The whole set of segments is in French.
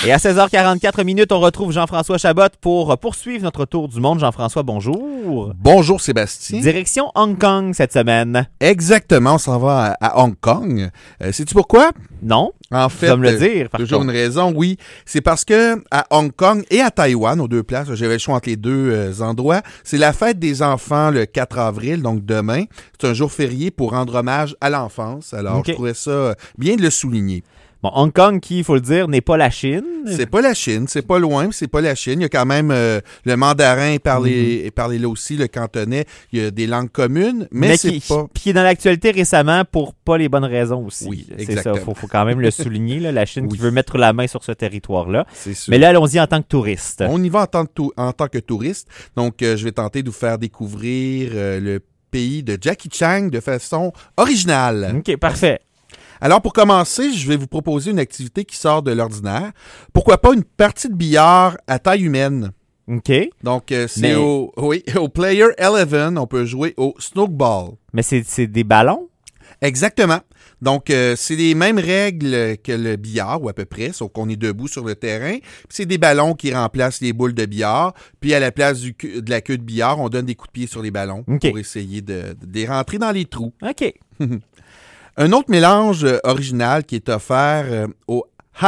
Et à 16h44, on retrouve Jean-François Chabot pour poursuivre notre tour du monde. Jean-François, bonjour. Bonjour Sébastien. Direction Hong Kong cette semaine. Exactement, on s'en va à Hong Kong. Sais-tu pourquoi? Non, En fait, tu vas me le dire. Par toujours contre. une raison, oui. C'est parce que à Hong Kong et à Taïwan, aux deux places, j'avais le choix entre les deux endroits, c'est la fête des enfants le 4 avril, donc demain. C'est un jour férié pour rendre hommage à l'enfance. Alors, Ok. je trouvais ça bien de le souligner. Bon, Hong Kong, qui, il faut le dire, n'est pas la Chine. C'est pas la Chine, c'est pas loin, mais c'est pas la Chine. Il y a quand même le mandarin est parlé là aussi, le cantonais. Il y a des langues communes, mais c'est pas... Puis qui est dans l'actualité récemment pour pas les bonnes raisons aussi. Oui, C'est exactement. ça, faut quand même le souligner, là, la Chine Oui. qui veut mettre la main sur ce territoire-là. C'est sûr. Mais là, allons-y en tant que touriste. On y va en tant que touriste. Donc, je vais tenter de vous faire découvrir le pays de Jackie Chan de façon originale. OK, parfait. Alors, pour commencer, je vais vous proposer une activité qui sort de l'ordinaire. Pourquoi pas une partie de billard à taille humaine? OK. Donc, c'est Mais- au Player 11, on peut jouer au snookerball. Mais c'est des ballons? Exactement. Donc, c'est les mêmes règles que le billard, ou à peu près, sauf qu'on est debout sur le terrain. Puis c'est des ballons qui remplacent les boules de billard. Puis à la place de la queue de billard, on donne des coups de pied sur les ballons OK. pour essayer de les rentrer dans les trous. OK. Un autre mélange original qui est offert au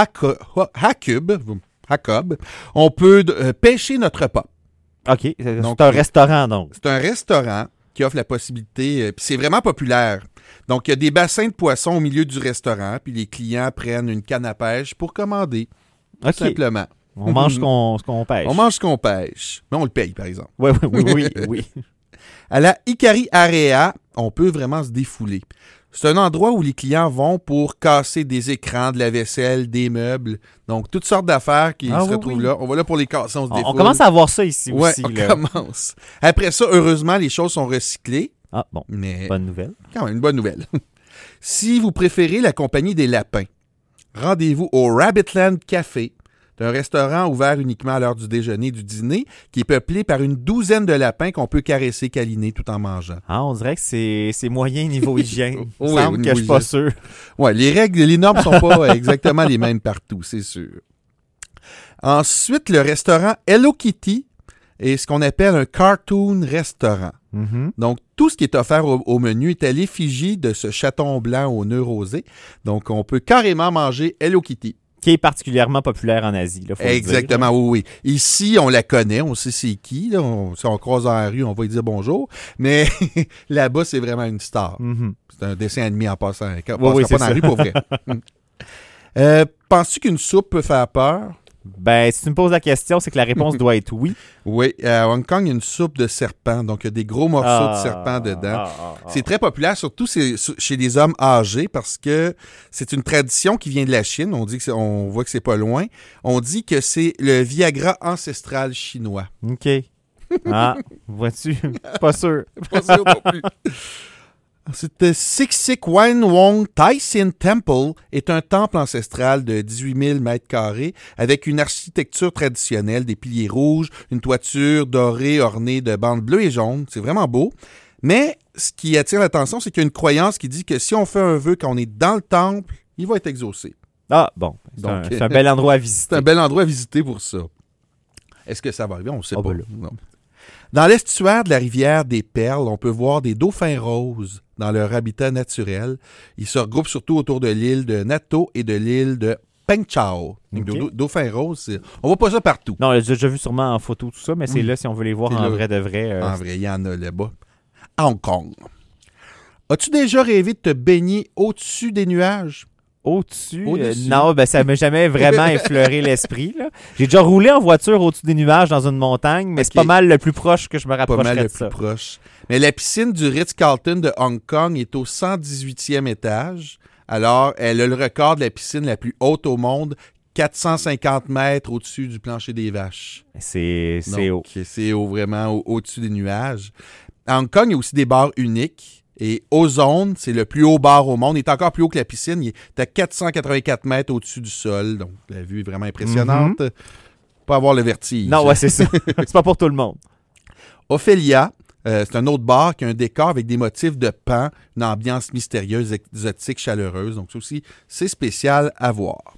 Hakub, on peut pêcher notre repas. OK. C'est Donc, un restaurant, donc. C'est un restaurant qui offre la possibilité, puis c'est vraiment populaire. Donc, il y a des bassins de poissons au milieu du restaurant, puis les clients prennent une canne à pêche pour commander, tout OK. simplement. On mange ce qu'on pêche. On mange ce qu'on pêche, mais on le paye, par exemple. Oui, oui. À la Ikari Area, on peut vraiment se défouler. C'est un endroit où les clients vont pour casser des écrans, de la vaisselle, des meubles. Donc, toutes sortes d'affaires qui Ah se oui, retrouvent oui. là. On va là pour les casser, on se On défoule. commence à voir ça ici Ouais, aussi. on Là. commence. Après ça, heureusement, les choses sont recyclées, Ah, bon. mais Bonne nouvelle. quand même une bonne nouvelle. Si vous préférez la compagnie des lapins, rendez-vous au Rabbitland Café. C'est un restaurant ouvert uniquement à l'heure du déjeuner et du dîner, qui est peuplé par une douzaine de lapins qu'on peut caresser, câliner tout en mangeant. Ah, on dirait que c'est moyen niveau hygiène. Il Oui, me semble au que niveau je suis pas hygiène. sûr. Ouais, les règles, les normes sont pas exactement les mêmes partout, c'est sûr. Ensuite, le restaurant Hello Kitty est ce qu'on appelle un cartoon restaurant. Mhm. Donc, tout ce qui est offert au menu est à l'effigie de ce chaton blanc au nœud rosé. Donc, on peut carrément manger Hello Kitty. Qui est particulièrement populaire en Asie. Là, faut le dire. Exactement, oui, oui. Ici, on la connaît, on sait c'est qui. Là. Si on croise dans la rue, on va lui dire bonjour. Mais là-bas, c'est vraiment une star. Mhm. C'est un dessin animé en passant. On Oui, passera c'est pas dans la ça. rue pour vrai. Penses-tu qu'une soupe peut faire peur? Ben, si tu me poses la question, c'est que la réponse doit être oui. Oui, à Hong Kong, il y a une soupe de serpent. Donc, il y a des gros morceaux de serpent dedans. C'est très populaire, surtout chez les hommes âgés, parce que c'est une tradition qui vient de la Chine. On voit que c'est pas loin. On dit que c'est le Viagra ancestral chinois. OK. Ah, vois-tu? Pas sûr. Pas sûr non plus. Ensuite, Siksik Wan Wong Tai Sin Temple est un temple ancestral de 18 000 mètres carrés avec une architecture traditionnelle, des piliers rouges, une toiture dorée ornée de bandes bleues et jaunes. C'est vraiment beau. Mais ce qui attire l'attention, c'est qu'il y a une croyance qui dit que si on fait un vœu quand on est dans le temple, il va être exaucé. Ah, bon. Donc, C'est un bel endroit à C'est visiter. un bel endroit à visiter pour ça. Est-ce que ça va arriver? On ne sait Ah, pas. ben là. Non. Dans l'estuaire de la rivière des Perles, on peut voir des dauphins roses dans leur habitat naturel. Ils se regroupent surtout autour de l'île de Nato et de l'île de Peng Chau. Donc, Ok. dauphins roses, on voit pas ça partout. Non, j'ai déjà vu sûrement en photo tout ça, mais c'est Oui. là si on veut les voir C'est en là. vrai de vrai. En vrai, il y en a là-bas. À Hong Kong. As-tu déjà rêvé de te baigner au-dessus des nuages? Au-dessus, Au-dessus. non, ben ça m'a jamais vraiment effleuré l'esprit. Là. J'ai déjà roulé en voiture au-dessus des nuages dans une montagne, mais c'est Ok. pas mal le plus proche que je me Pas rapprocherais mal de le ça. plus proche. Mais la piscine du Ritz-Carlton de Hong Kong est au 118e étage. Alors, elle a le record de la piscine la plus haute au monde, 450 mètres au-dessus du plancher des vaches. C'est haut. Donc, c'est vraiment au-dessus des nuages. À Hong Kong, il y a aussi des bars uniques. Et Ozone, c'est le plus haut bar au monde. Il est encore plus haut que la piscine. Il est à 484 mètres au-dessus du sol. Donc, la vue est vraiment impressionnante. Pas avoir le vertige. Non, ouais, c'est ça. C'est pas pour tout le monde. Ophélia, c'est un autre bar qui a un décor avec des motifs de pan, une ambiance mystérieuse, exotique, chaleureuse. Donc, ça aussi, c'est spécial à voir.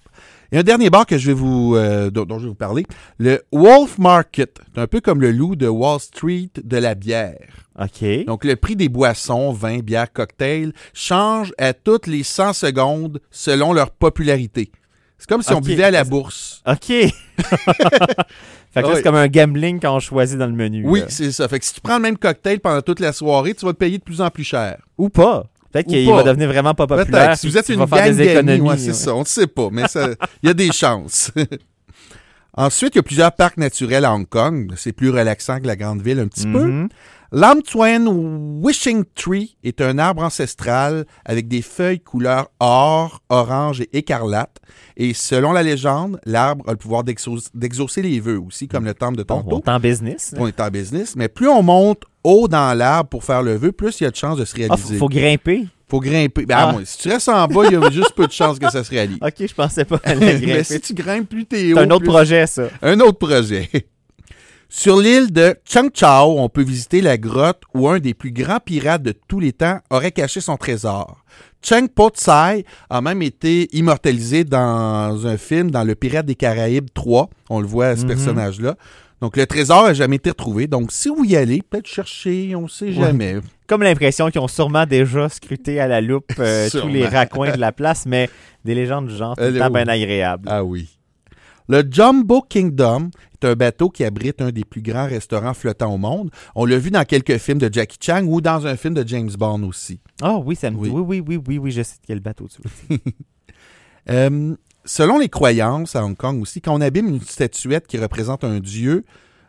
Et un dernier bar que je vais dont je vais vous parler, le Wolf Market. C'est un peu comme le loup de Wall Street de la bière. OK. Donc, le prix des boissons, vins, bières, cocktails change à toutes les 100 secondes selon leur popularité. C'est comme si on buvait à la bourse. OK. Fait que là, c'est comme un gambling qu'on choisit dans le menu. Oui, là. c'est ça. Fait que si tu prends le même cocktail pendant toute la soirée, tu vas te payer de plus en plus cher. Ou pas. Peut-être qu'il va devenir vraiment pas populaire. Peut-être. Si vous êtes tu une vas faire gang des économies. d'amis, c'est ça. On ne sait pas, mais il y a des chances. Ensuite, il y a plusieurs parcs naturels à Hong Kong. C'est plus relaxant que la grande ville un petit peu. Lam Tsuen Wishing Tree est un arbre ancestral avec des feuilles couleur or, orange et écarlate. Et selon la légende, l'arbre a le pouvoir d'exaucer les vœux aussi, comme le temple de Tonto. On est en business. On est en business. Mais plus on monte haut dans l'arbre pour faire le vœu, plus il y a de chances de se réaliser. Faut grimper. Faut grimper. Moi, si tu restes en bas, il y a juste peu de chances que ça se réalise. OK, je pensais pas aller grimper. Mais si tu grimpes, plus t'es haut. C'est un autre projet, ça. Un autre projet. Sur l'île de Cheung Chau, on peut visiter la grotte où un des plus grands pirates de tous les temps aurait caché son trésor. Cheng Po Tsai a même été immortalisé dans un film dans Le Pirate des Caraïbes 3. On le voit, ce personnage-là. Donc, le trésor n'a jamais été retrouvé. Donc, si vous y allez, peut-être chercher, on ne sait jamais. Comme l'impression qu'ils ont sûrement déjà scruté à la loupe tous les raccoins de la place, mais des légendes du genre, c'est tout le temps bien agréable. Ah oui. Le Jumbo Kingdom est un bateau qui abrite un des plus grands restaurants flottants au monde. On l'a vu dans quelques films de Jackie Chan ou dans un film de James Bond aussi. Ah oui, ça me dit. Oui, je sais de quel bateau tu veux. Selon les croyances à Hong Kong aussi, quand on abîme une statuette qui représente un dieu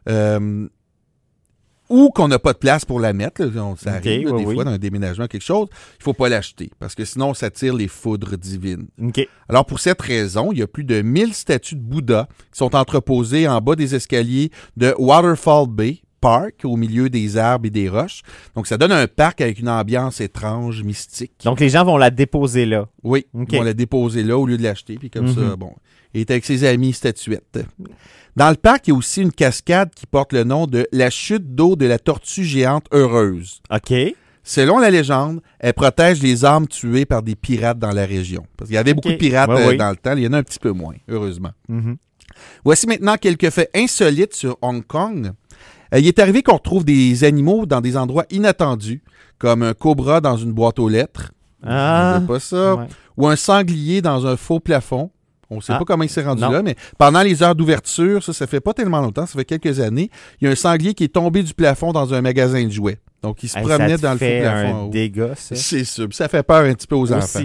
ou qu'on n'a pas de place pour la mettre, là, ça arrive des fois dans un déménagement, quelque chose, il ne faut pas l'acheter parce que sinon, ça tire les foudres divines. Okay. Alors, pour cette raison, il y a plus de 1000 statues de Bouddha qui sont entreposées en bas des escaliers de Waterfall Bay Park, au milieu des arbres et des roches. Donc, ça donne un parc avec une ambiance étrange, mystique. Donc, les gens vont la déposer là. Oui, ils vont la déposer là au lieu de l'acheter. Puis comme ça, bon, il est avec ses amis statuettes. Dans le parc, il y a aussi une cascade qui porte le nom de la chute d'eau de la tortue géante heureuse. OK. Selon la légende, elle protège les âmes tuées par des pirates dans la région. Parce qu'il y avait beaucoup de pirates dans le temps. Il y en a un petit peu moins, heureusement. Voici maintenant quelques faits insolites sur Hong Kong. Il est arrivé qu'on retrouve des animaux dans des endroits inattendus, comme un cobra dans une boîte aux lettres. Ah. On ne veut pas ça. Ouais. Ou un sanglier dans un faux plafond. On ne sait pas comment il s'est rendu là, mais pendant les heures d'ouverture, ça fait pas tellement longtemps, ça fait quelques années, il y a un sanglier qui est tombé du plafond dans un magasin de jouets. Donc, il se promenait dans le faux plafond. Un dégât, ça. C'est sûr. Ça fait peur un petit peu aux enfants.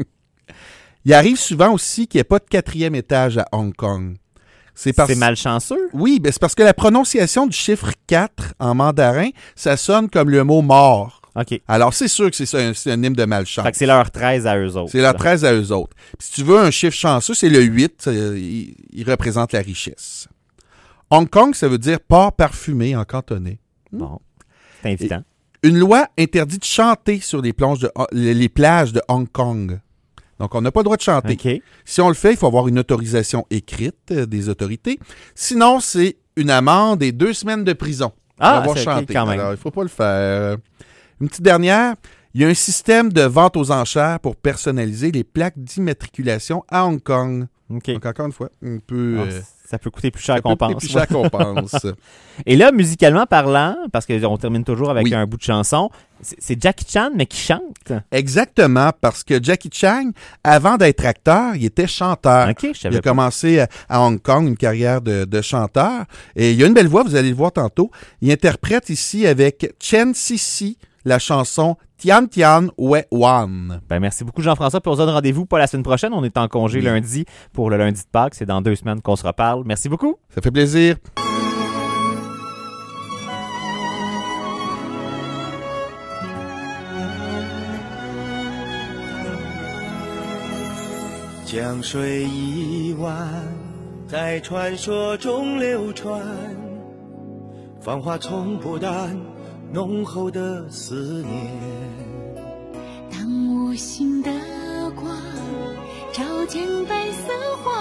Il arrive souvent aussi qu'il n'y ait pas de 4e étage à Hong Kong. C'est malchanceux? Oui, ben c'est parce que la prononciation du chiffre 4 en mandarin, ça sonne comme le mot mort. OK. Alors, c'est sûr que c'est un synonyme de malchance. Fait que c'est leur 13 à eux autres. C'est leur 13 à eux autres. Puis si tu veux un chiffre chanceux, c'est le 8. Il représente la richesse. Hong Kong, ça veut dire port parfumé en cantonais. Bon, c'est invitant. Une loi interdit de chanter sur les plages de Hong Kong. Donc, on n'a pas le droit de chanter. Okay. Si on le fait, il faut avoir une autorisation écrite des autorités. Sinon, c'est une amende et 2 semaines de prison pour avoir chanté. Quand même. Alors, il ne faut pas le faire. Une petite dernière, il y a un système de vente aux enchères pour personnaliser les plaques d'immatriculation à Hong Kong. Okay. Donc, encore une fois, ça peut coûter plus cher qu'on pense. Plus cher qu'on pense. Et là, musicalement parlant, parce qu'on termine toujours avec un bout de chanson, c'est Jackie Chan, mais qui chante. Exactement, parce que Jackie Chan, avant d'être acteur, il était chanteur. Okay, il a commencé à Hong Kong une carrière de chanteur. Et il a une belle voix, vous allez le voir tantôt. Il interprète ici avec Chen Sisi la chanson Tian Tian We Wan. Ben merci beaucoup Jean-François. Puis on se donne rendez-vous pas la semaine prochaine. On est en congé lundi pour le lundi de Pâques. C'est dans 2 semaines qu'on se reparle. Merci beaucoup. Ça fait plaisir. 江水一弯，在传说中流传，芳华从不淡，浓厚的思念。 当无形的光照见白色花